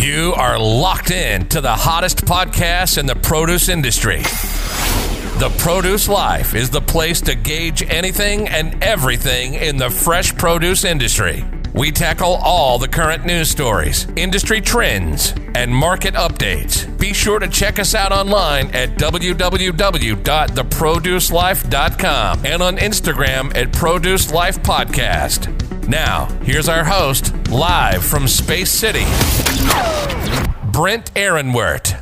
You are locked in to the hottest podcast in the produce industry. The Produce Life is the place to gauge anything and everything in the fresh produce industry. We tackle all the current news stories, industry trends, and market updates. Be sure to check us out online at www.theproducelife.com and on Instagram at Produce Life Podcast. Now, here's our host, live from Space City, Brent Ehrenwert.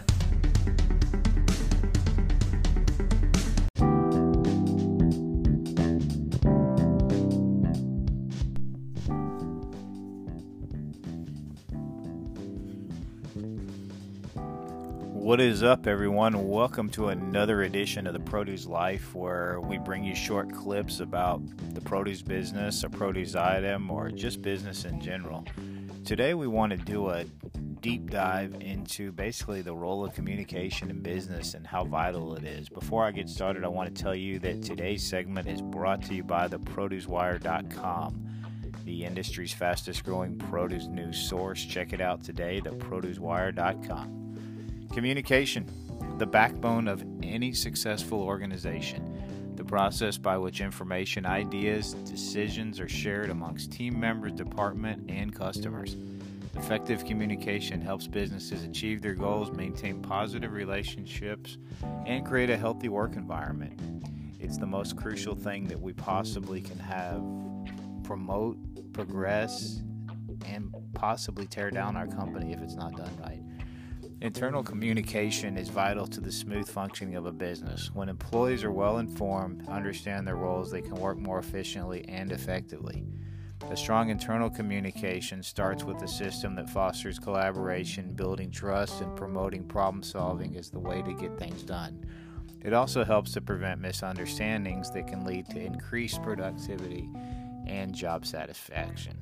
What is up, everyone? Welcome to another edition of the Produce Life, where we bring you short clips about the produce business, a produce item, or just business in general. Today we want to do a deep dive into basically the role of communication in business and how vital it is. Before I get started, I want to tell you that today's segment is brought to you by theproducewire.com, the industry's fastest growing produce news source. Check it out today, theproducewire.com. Communication, the backbone of any successful organization, the process by which information, ideas, decisions are shared amongst team members, department, and customers. Effective communication helps businesses achieve their goals, maintain positive relationships, and create a healthy work environment. It's the most crucial thing that we possibly can have promote, progress, and possibly tear down our company if it's not done right. Internal communication is vital to the smooth functioning of a business. When employees are well informed, understand their roles, they can work more efficiently and effectively. A strong internal communication starts with a system that fosters collaboration, building trust, and promoting problem solving as the way to get things done. It also helps to prevent misunderstandings that can lead to increased productivity and job satisfaction.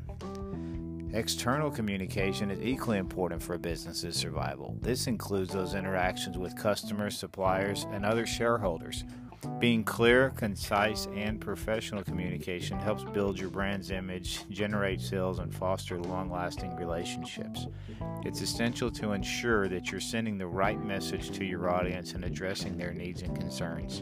External communication is equally important for a business's survival. This includes those interactions with customers, suppliers, and other shareholders. Being clear, concise, and professional communication helps build your brand's image, generate sales, and foster long-lasting relationships. It's essential to ensure that you're sending the right message to your audience and addressing their needs and concerns.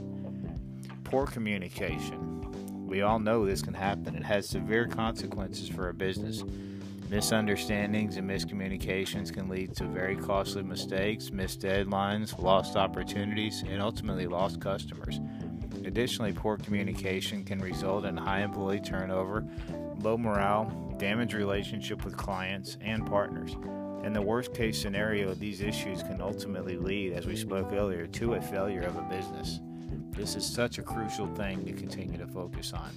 Poor communication. We all know this can happen. It has severe consequences for a business. Misunderstandings and miscommunications can lead to very costly mistakes, missed deadlines, lost opportunities, and ultimately lost customers. Additionally, poor communication can result in high employee turnover, low morale, damaged relationship with clients and partners. In the worst case scenario, these issues can ultimately lead, as we spoke earlier, to a failure of a business. This is such a crucial thing to continue to focus on.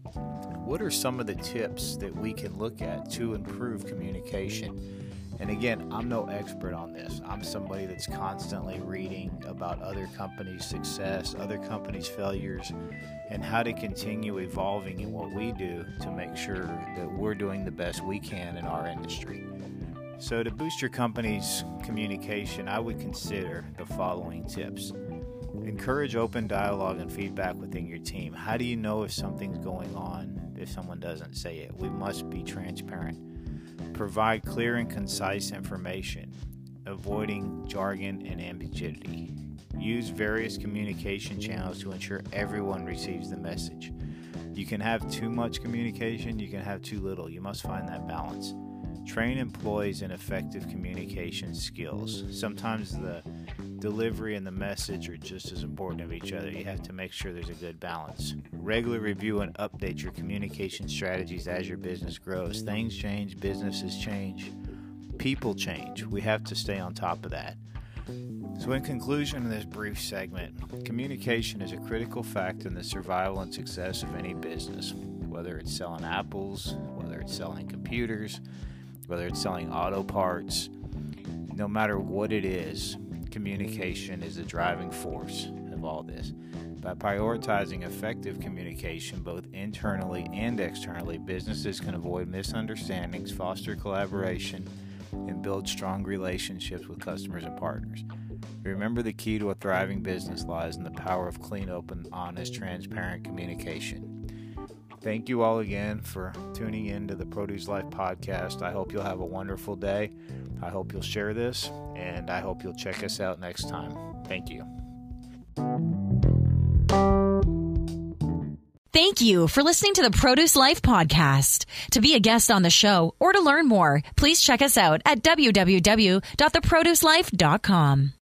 What are some of the tips that we can look at to improve communication? And again, I'm no expert on this. I'm somebody that's constantly reading about other companies' success, other companies' failures, and how to continue evolving in what we do to make sure that we're doing the best we can in our industry. So to boost your company's communication, I would consider the following tips. Encourage open dialogue and feedback within your team. How do you know if something's going on if someone doesn't say it? We must be transparent. Provide clear and concise information, avoiding jargon and ambiguity. Use various communication channels to ensure everyone receives the message. You can have too much communication, you can have too little. You must find that balance. Train employees in effective communication skills. Sometimes the delivery and the message are just as important of each other. You have to make sure there's a good balance. Regularly review and update your communication strategies as your business grows. Things change, businesses change, people change. We have to stay on top of that. So in conclusion of this brief segment, communication is a critical factor in the survival and success of any business. Whether it's selling apples, whether it's selling computers, whether it's selling auto parts, no matter what it is, communication is the driving force of all this. By prioritizing effective communication both internally and externally, businesses can avoid misunderstandings, foster collaboration, and build strong relationships with customers and partners. Remember, the key to a thriving business lies in the power of clean, open, honest, transparent communication. thank you all again for tuning in to the Produce Life podcast. I hope you'll have a wonderful day. I hope you'll share this, and I hope you'll check us out next time. Thank you. Thank you for listening to the Produce Life podcast. To be a guest on the show or to learn more, please check us out at www.theproducelife.com.